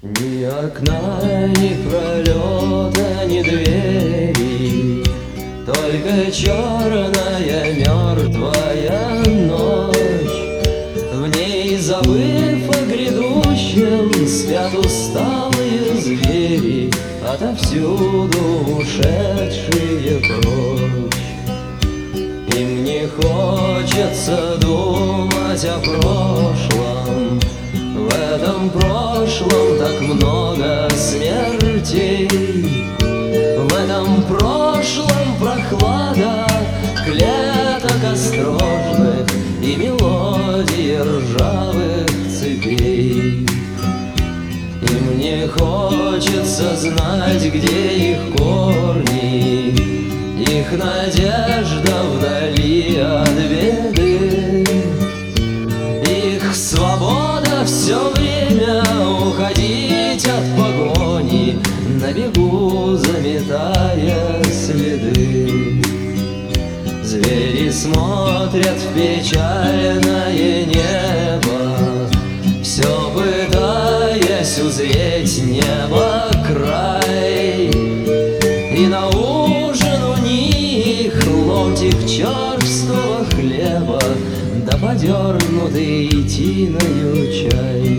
Ни окна, ни пролета, ни двери, только черная мертвая ночь. В ней, забыв о грядущем, спят усталые звери, отовсюду ушедшие прочь. Им не хочется думать о прошлом, в этом прошлом так много смертей. В этом прошлом прохлада клеток осторожных и мелодии ржавых цепей. Им не хочется знать, где их корни, их надежда вдали от беды, их свобода все время уходить от погони, на бегу заметая следы. Звери смотрят в печальное небо, все пытаясь узреть небо край. И на ужин у них ломтик черствого хлеба, да подернутый тиною чай.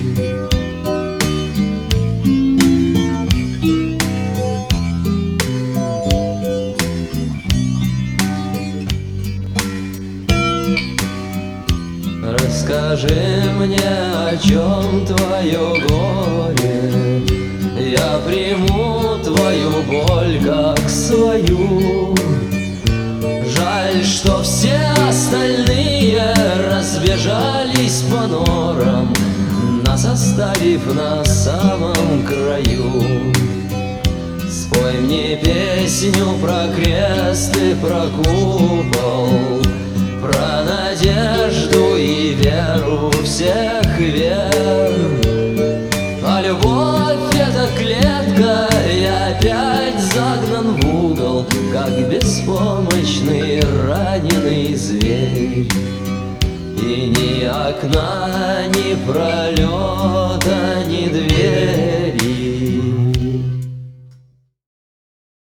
Расскажи мне, о чем твое горе, я приму твою боль как свою. Жаль, что все остальные разбежались по норам, нас оставив на самом краю. Спой мне песню про крест и про купол, про надежду и веру всех вер. А любовь — это клетка, и опять загнан в угол, как беспомощный раненый зверь. И ни окна, ни пролета, ни дверь,